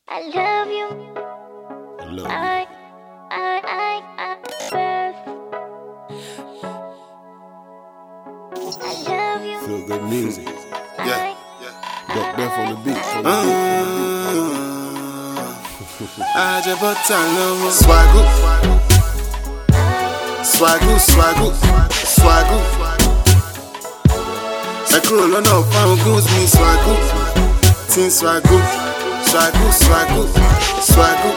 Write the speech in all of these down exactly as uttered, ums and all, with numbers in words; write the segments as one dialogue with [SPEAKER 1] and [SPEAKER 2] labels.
[SPEAKER 1] I love you.
[SPEAKER 2] I love you.
[SPEAKER 1] I, I, I, I, best. I love you.
[SPEAKER 2] Feel good music.
[SPEAKER 1] I,
[SPEAKER 2] Duck Death on the beat.
[SPEAKER 3] I just bought time. Swagoo. Swagoo, swagoo, swagoo. I grow on up, found goons, me swagoo. Teen swagoo, swagoo, swagoo, swagoo.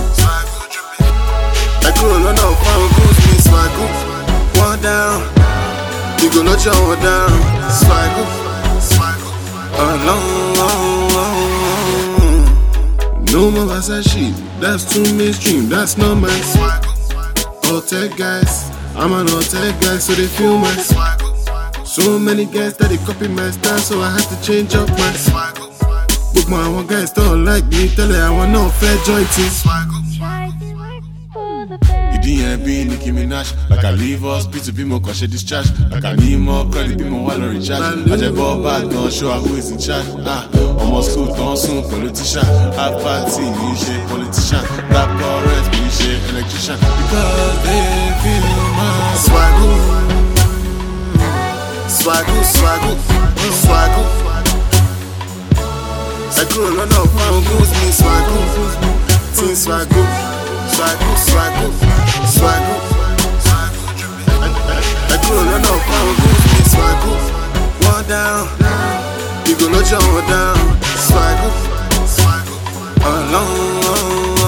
[SPEAKER 3] I grow on up, found goons, me swagoo. One down, you go not your one down. Swagoo, swagoo. Alone, no more Versace, that's too mainstream, that's not my swagoo. All tech guys, I'm an all tech guy, so they feel my swagoo. So many guys that they copy my style, so I had to change up my swagoo. Book my one guys don't like me, tell her I want no fair joy to swagoo.
[SPEAKER 1] try to work for the best.
[SPEAKER 3] D M B, Nicki Minaj, like I leave us, P to be more cautious discharge. Like I need more credit, be more well on recharge. I just bought back, don't show her who is in charge. Ah, almost school, don't soon, politician. Have party, me shit, politician. Rap chorus, me shit, electrician. Because they feel my swagoo. Swagoo, swagoo, swagoo. I grew on up, found goons, me swagoo. Teen swagoo, swagoo, swagoo, swagoo. I grew on up, found goons, me swagoo. One down, you go not your one down. Swagoo, swagoo. Alone,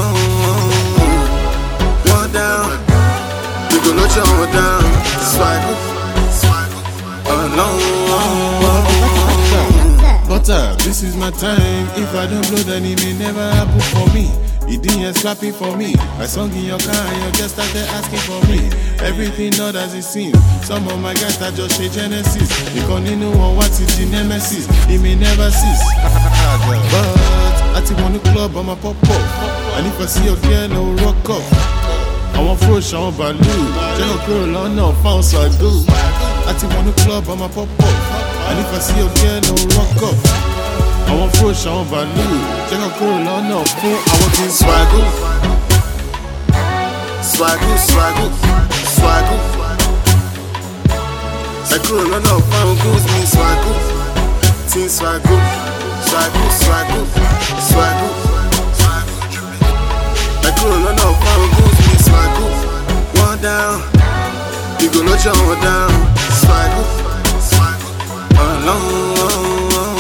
[SPEAKER 3] one down, you go not your one down. Swagoo. Butter, this is my time. If I don't blow, then it may never happen for me. It didn't slapping for me. I sung in your car and your guests started asking for me. Everything not as it seems. Some of my guys that just say Genesis. They continue on what is the nemesis. It may never cease. But I think on the club, I'm a pop up. And if I see your girl, I will rock up. I want fresh, I want baloo. Tell your girl, I know, found so I do. I think on the club, I'm a pop up. And if I see your girl, I will rock up. I want fresh, I want baloo. Tell your girl, I know, I want to swagoo. Swagoo, swagoo, swagoo. I grew on up, found goons, me swagoo. Teen swagoo, swagoo, swagoo, swagoo. I grew on up, found goons, me swagoo. One down, you go not your one down. Swagoo, swagoo. Alone,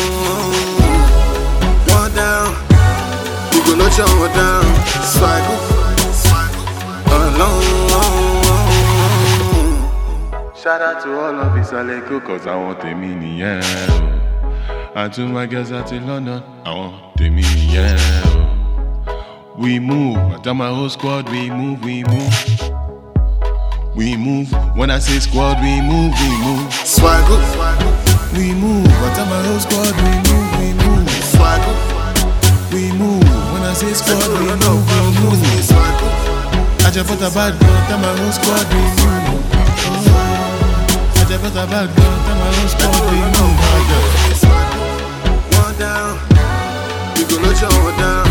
[SPEAKER 3] one down, you go not your one down. Swagoo, swagoo. Alone. Shout out to all of his Aleko, cause I want the mini, yeah. And to my girls out in London, I want the mini, yeah. We move, I tell my whole squad, we move, we move. We move, when I say squad, we move, we move. Swagoo, we move, I tell my whole squad, we move, we move. Swagoo, we move, when I say squad, we move, we move. Swagoo, I just put a bad girl, tell my whole squad, we move. I just put a bad girl, tell my whole squad, we move. One down, you go not your one down.